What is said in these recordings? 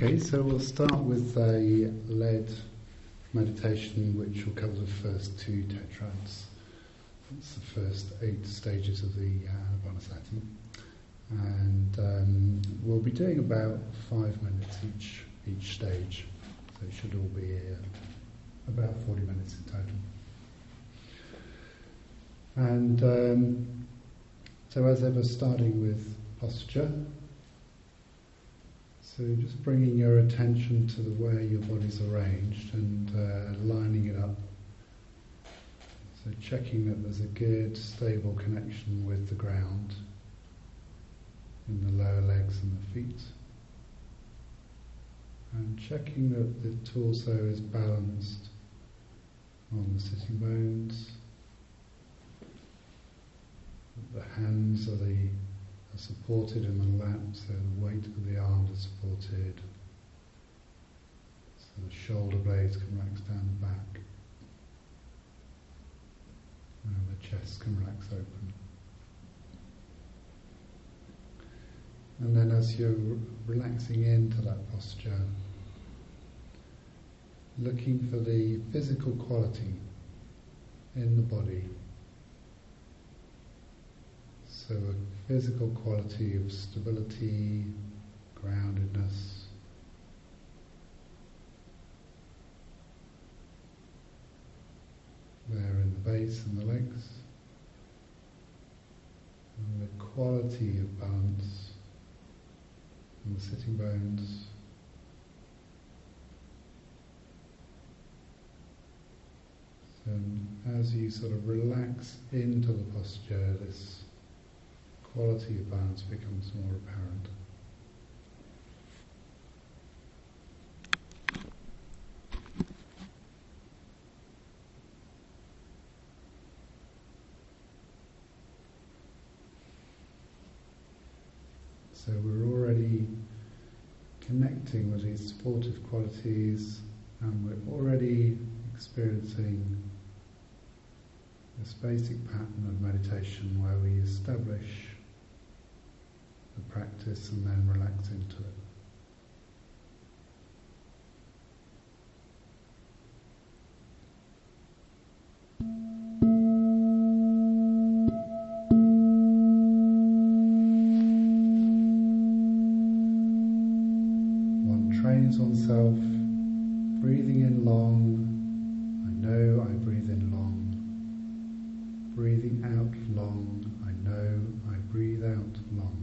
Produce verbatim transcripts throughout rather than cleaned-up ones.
Okay, so we'll start with a led meditation which will cover the first two tetrads. It's the first eight stages of the uh, Anapanasati. And um, we'll be doing about five minutes each each stage. So it should all be uh, about forty minutes in total. And um, so as ever, starting with posture. So just bringing your attention to the way your body's arranged and uh, lining it up. So checking that there's a good, stable connection with the ground in the lower legs and the feet. And checking that the torso is balanced on the sitting bones. That the hands are the are supported in the lap, so the weight of the arms is supported. So the shoulder blades can relax down the back. And the chest can relax open. And then as you're relaxing into that posture, looking for the physical quality in the body. So a physical quality of stability, groundedness. There in the base and the legs. And the quality of balance in the sitting bones. And as you sort of relax into the posture, this quality of balance becomes more apparent. So we're already connecting with these supportive qualities, and we're already experiencing this basic pattern of meditation where we establish the practice and then relax into it. One trains oneself, breathing in long. I know I breathe in long. Breathing out long. I know I breathe out long.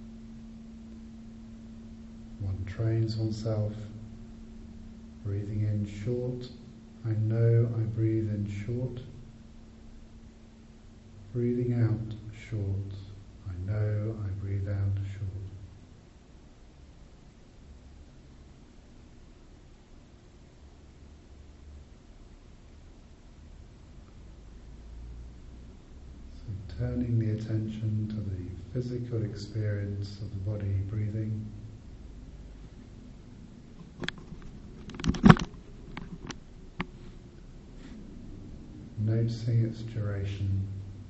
One trains oneself, breathing in short. I know I breathe in short. Breathing out short. I know I breathe out short. So turning the attention to the physical experience of the body breathing. Noticing its duration,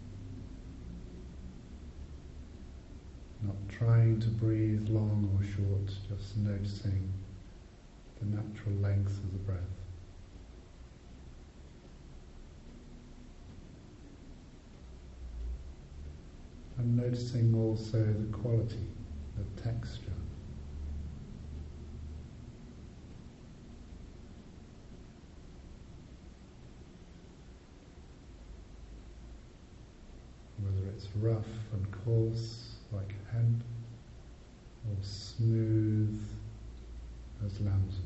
not trying to breathe long or short, just noticing the natural length of the breath. And noticing also the quality, the texture. Whether it's rough and coarse like hemp, or smooth as lambswool.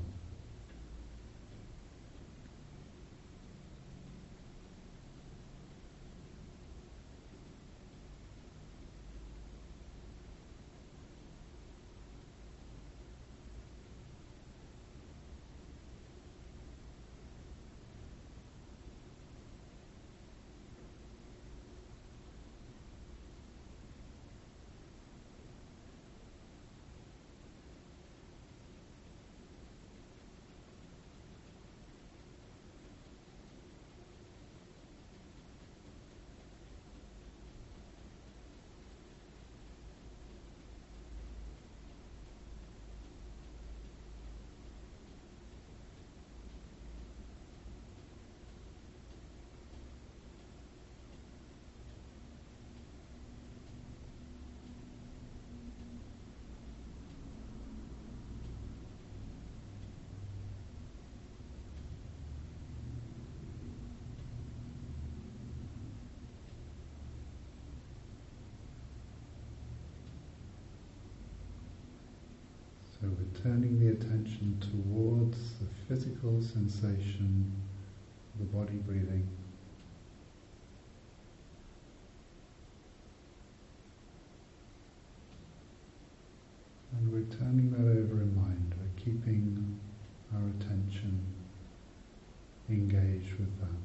we're turning the attention towards the physical sensation of the body breathing. And we're turning that over in mind. We're keeping our attention engaged with that.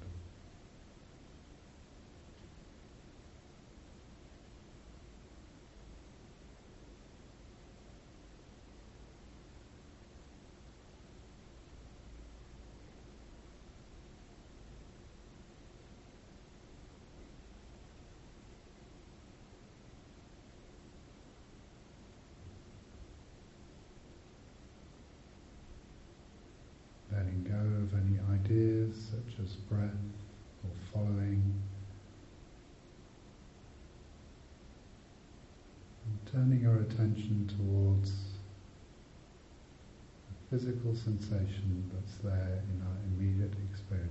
Letting go of any ideas such as breath or following, and turning our attention towards the physical sensation that's there in our immediate experience.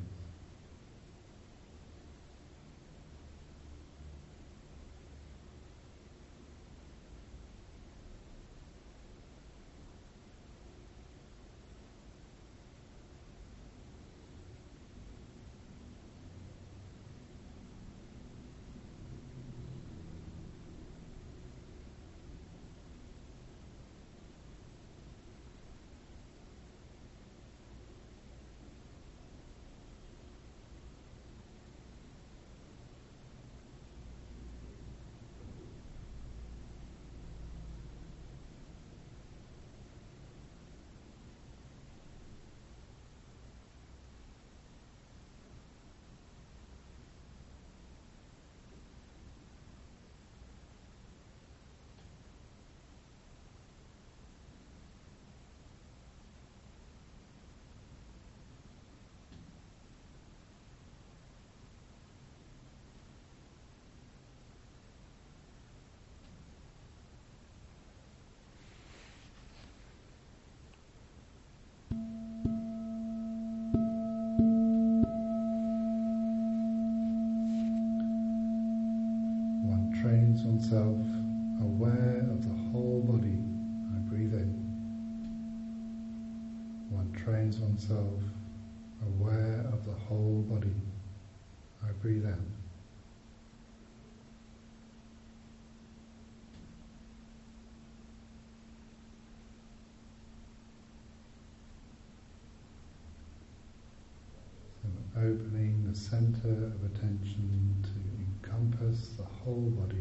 Trains oneself aware of the whole body. I breathe in. One trains oneself aware of the whole body. I breathe out. So opening the center of attention to encompass the whole body,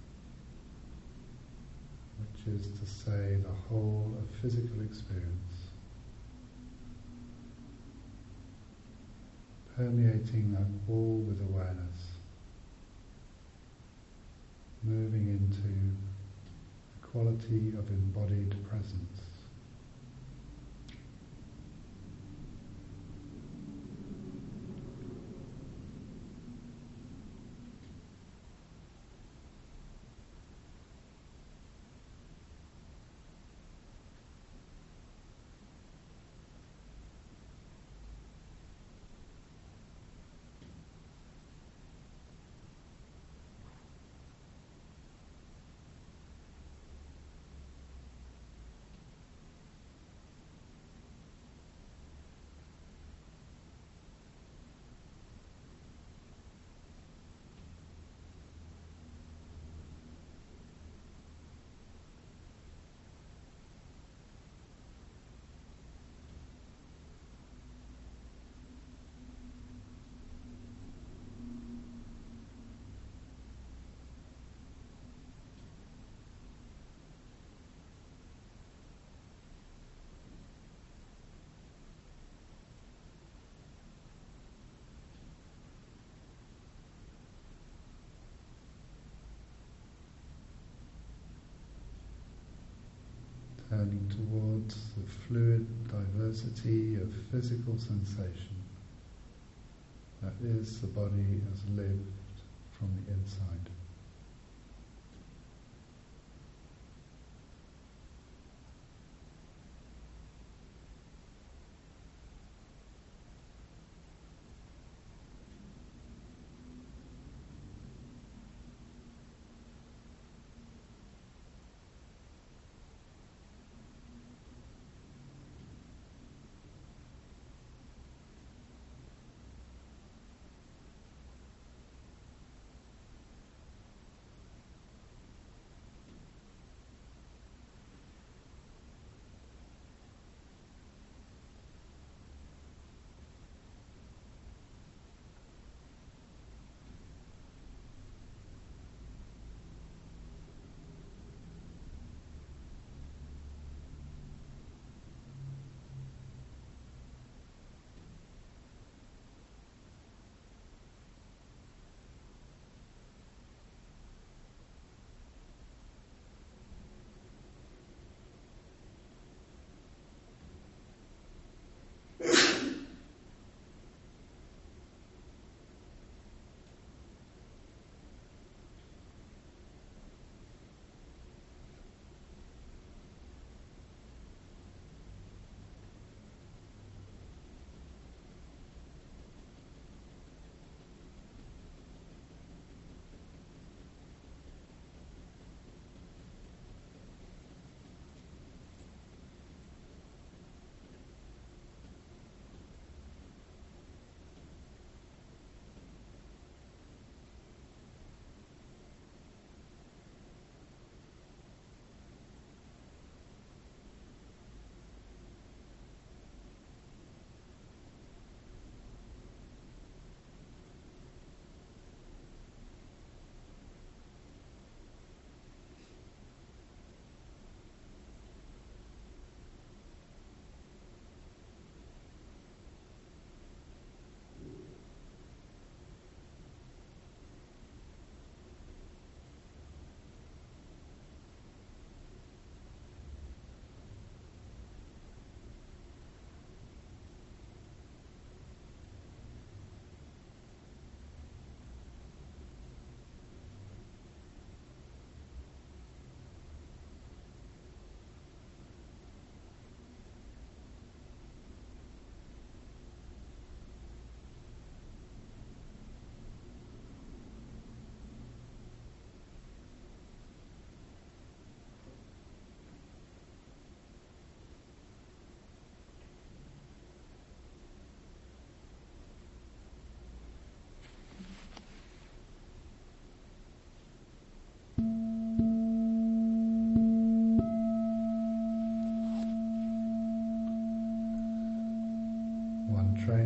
which is to say the whole of physical experience, permeating that wall with awareness, moving into the quality of embodied presence. Turning towards the fluid diversity of physical sensation that is the body as lived from the inside.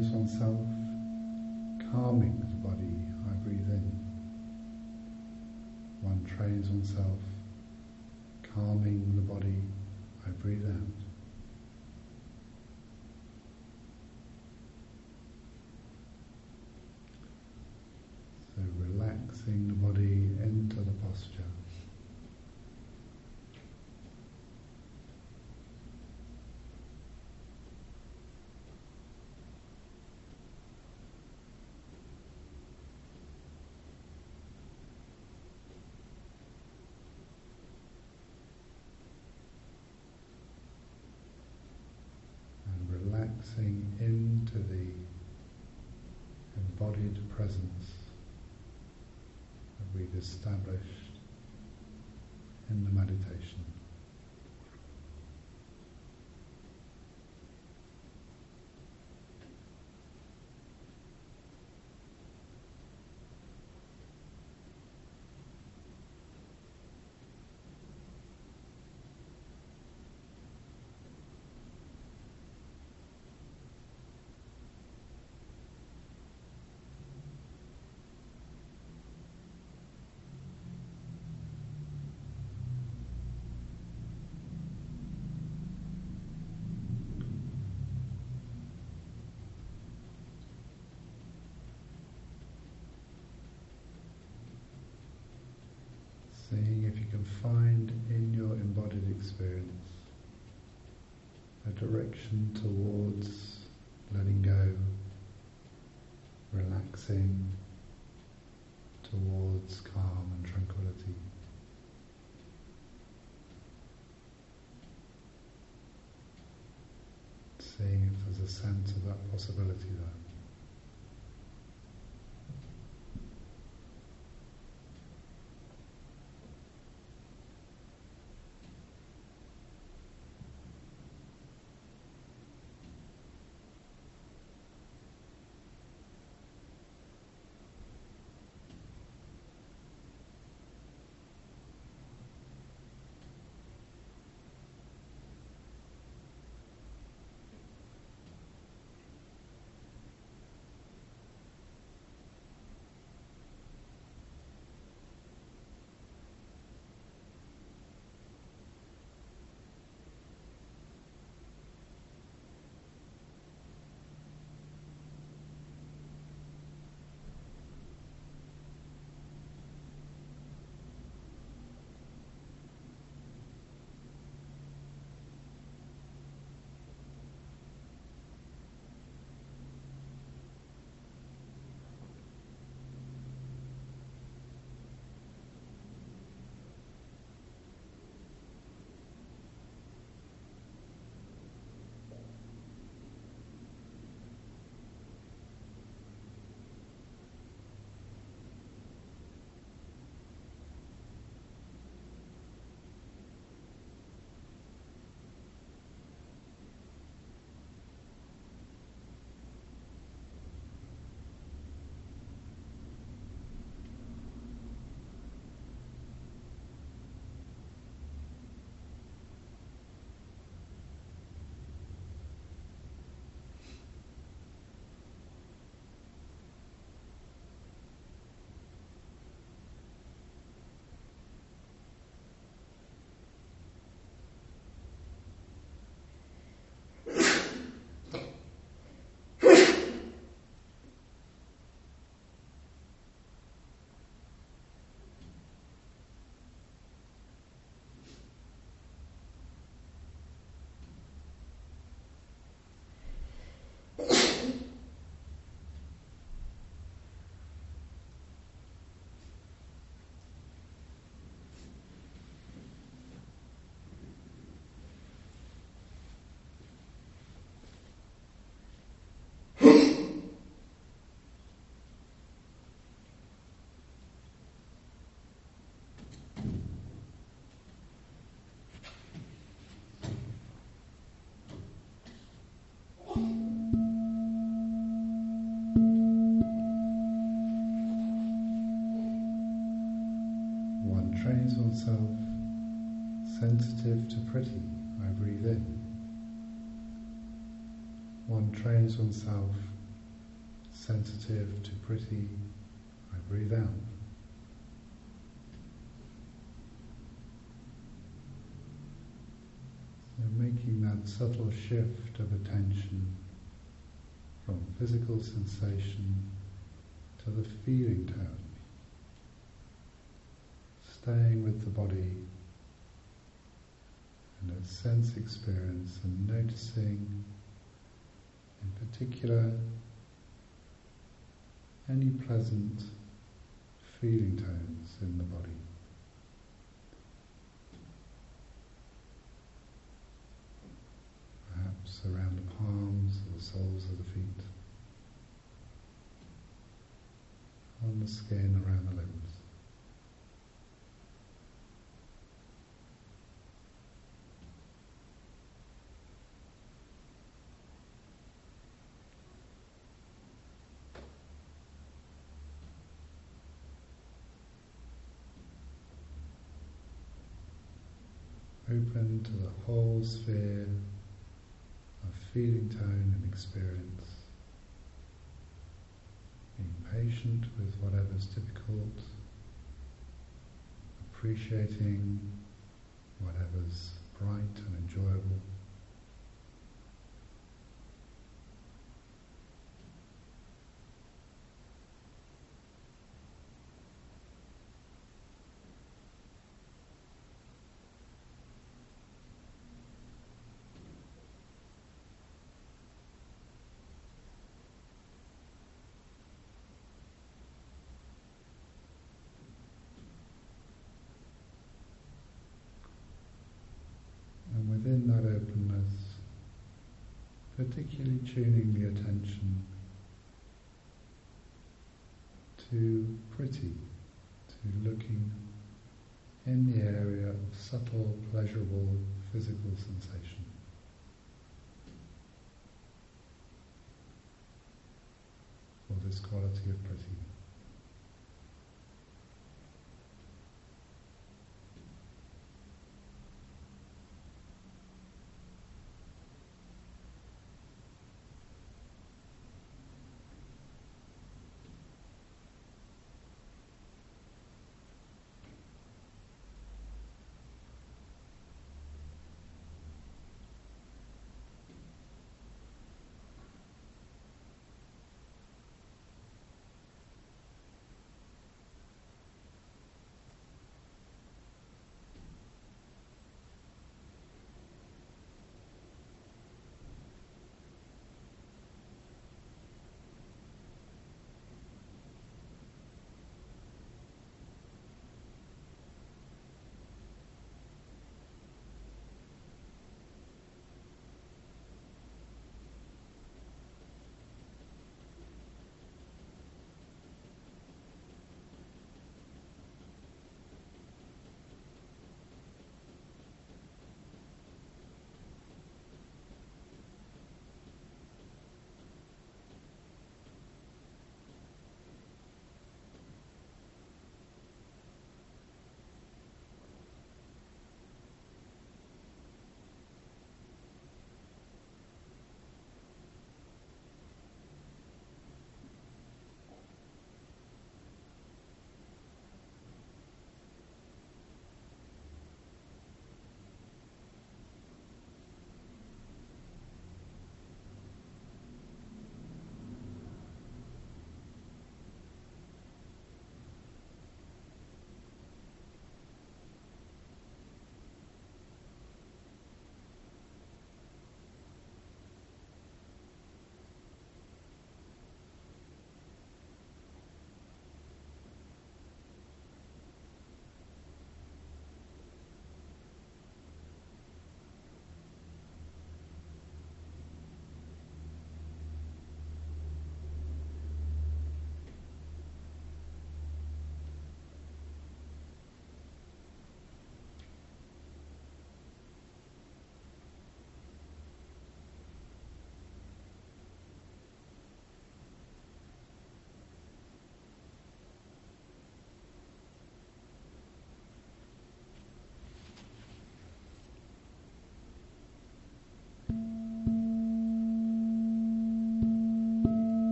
trains oneself calming the body, I breathe in. One trains oneself calming the body, I breathe out. So relaxing the body into the posture. Relaxing into the embodied presence that we've established in the meditation. Seeing if you can find in your embodied experience a direction towards letting go, relaxing, towards calm and tranquility. Seeing if there's a sense of that possibility there. Trains oneself sensitive to pretty, I breathe in. One trains oneself sensitive to pretty, I breathe out. So making that subtle shift of attention from physical sensation to the feeling tone. Staying with the body and its sense experience and noticing in particular any pleasant feeling tones in the body. Perhaps around the palms or the soles of the feet, on the skin around the limbs. Open to the whole sphere of feeling tone and experience, being patient with whatever's difficult, appreciating whatever's bright and enjoyable. And within that openness, particularly tuning the attention to pretty, to looking in the area of subtle, pleasurable physical sensation. For this quality of pretty.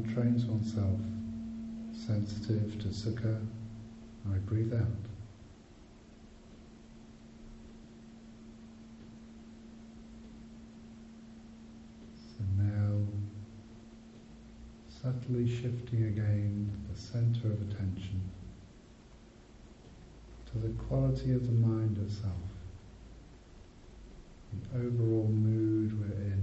one trains oneself sensitive to sukha, I breathe out. So now, subtly shifting again the center of attention to the quality of the mind itself, the overall mood we're in,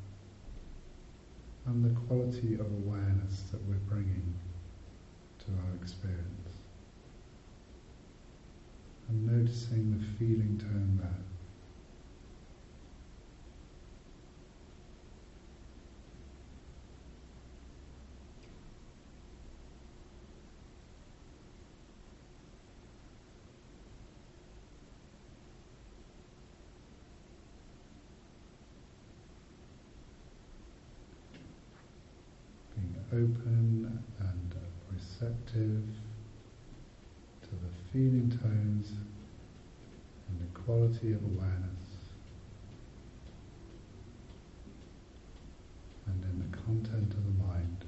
and the quality of awareness that we're bringing to our experience. And noticing the feeling tone there. Open and receptive to the feeling tones and the quality of awareness, and in the content of the mind.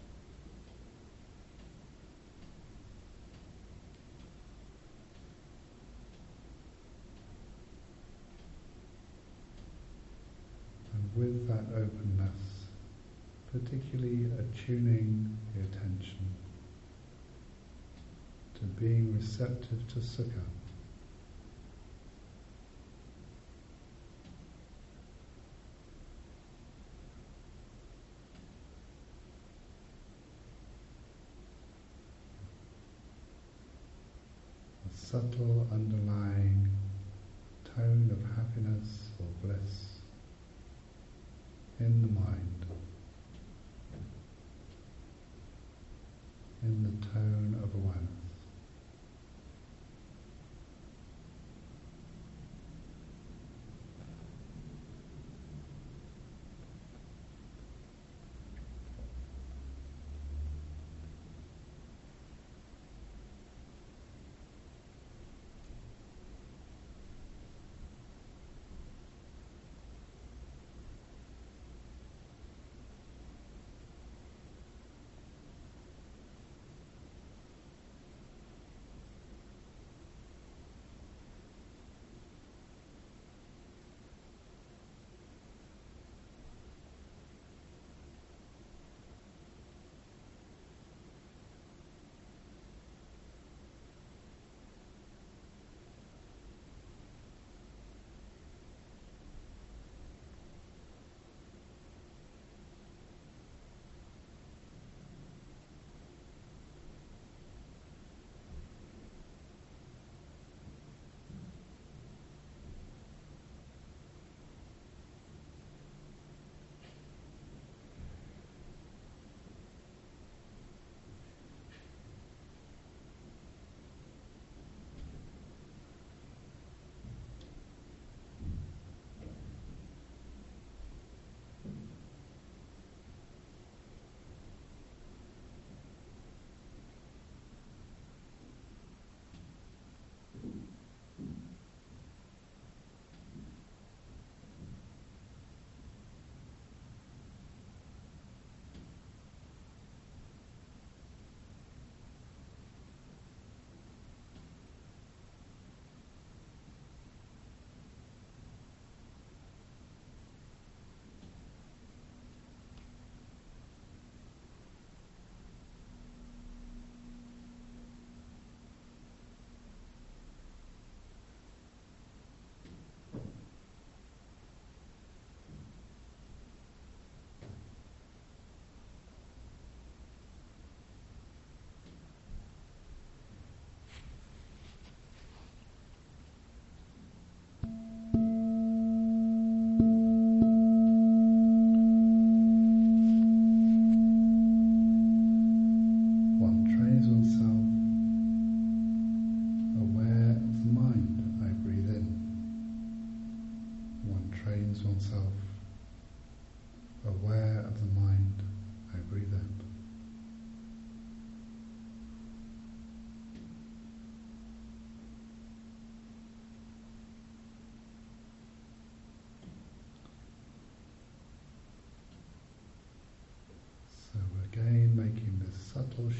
And with that openness, particularly attuning the attention to being receptive to sukha. A subtle underlying tone of happiness or bliss in the mind, in the tone of awareness.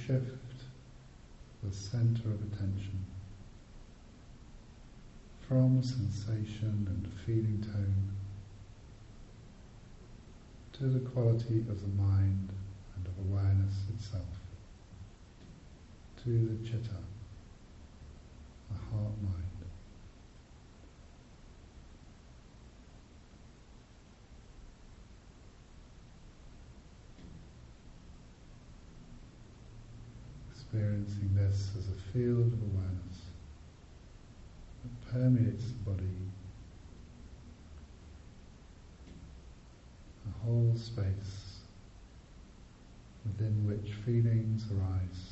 shift the center of attention from sensation and feeling tone to the quality of the mind and of awareness itself, to the chitta, the heart-mind. Experiencing this as a field of awareness that permeates the body, a whole space within which feelings arise,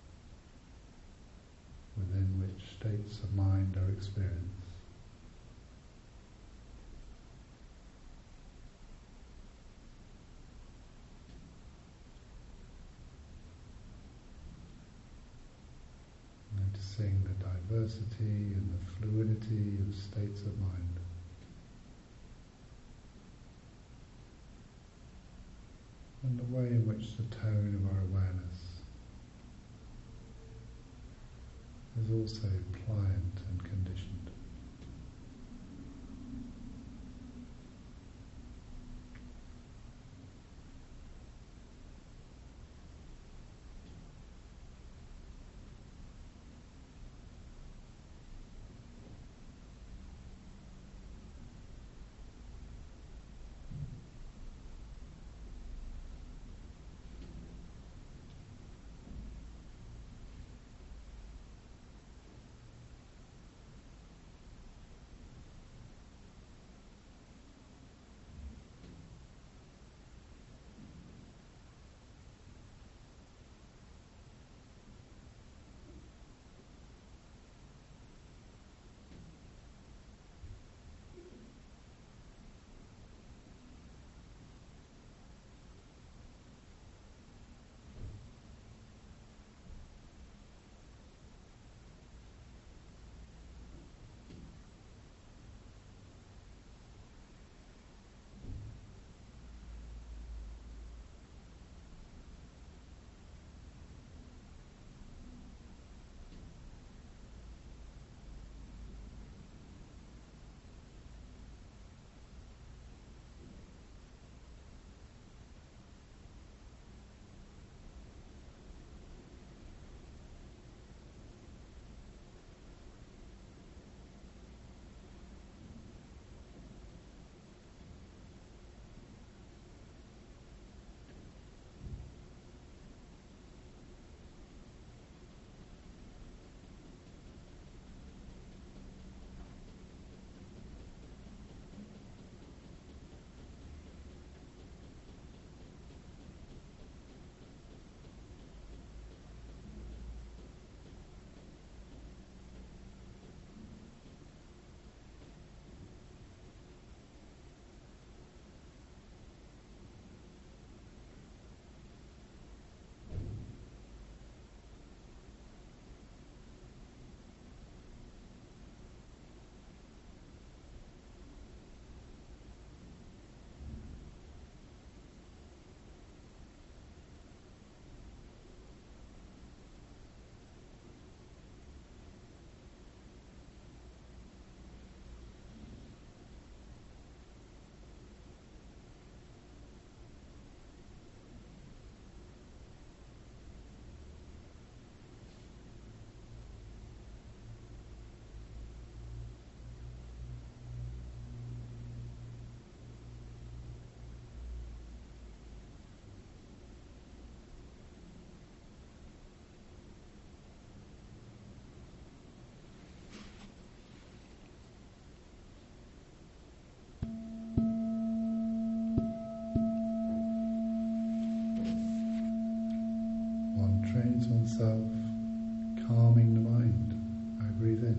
within which states of mind are experienced. Noticing the diversity and the fluidity of states of mind. And the way in which the tone of our awareness is also pliant and conditioned. Trains oneself, calming the mind. I breathe in.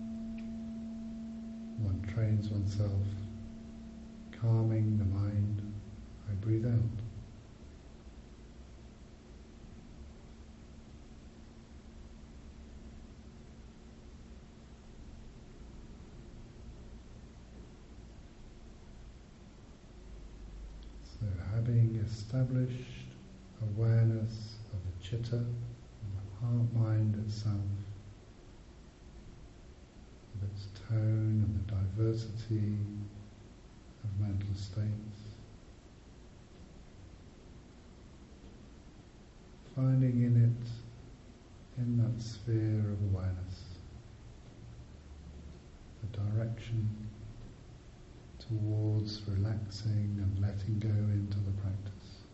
One trains oneself, calming the mind. I breathe out. So having established awareness of the chitta, heart mind itself, with its tone and the diversity of mental states, finding in it, in that sphere of awareness, the direction towards relaxing and letting go into the practice.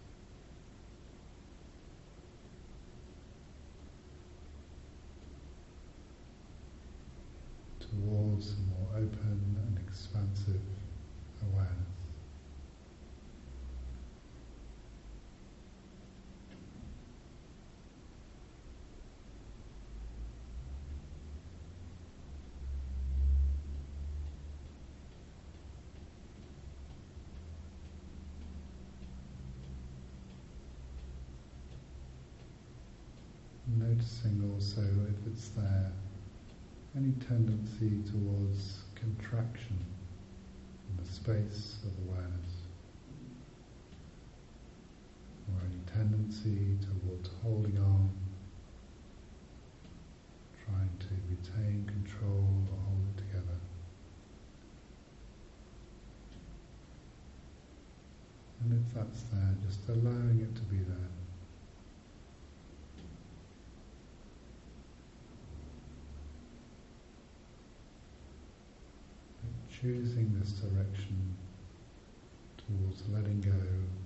Towards a more open and expansive awareness. Noticing also, if it's there, any tendency towards contraction in the space of awareness, or any tendency towards holding on, trying to retain control or hold it together. And if that's there, just allowing it to be there. Choosing this direction towards letting go